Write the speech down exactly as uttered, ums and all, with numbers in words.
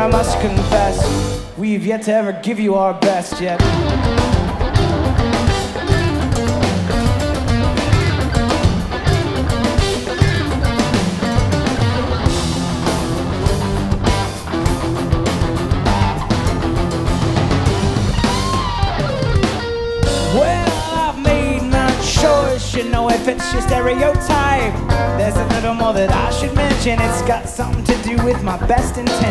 I must confess, we've yet to ever give you our best yet. You know, if it's your stereotype, there's a little more that I should mention. It's got something to do with my best intent.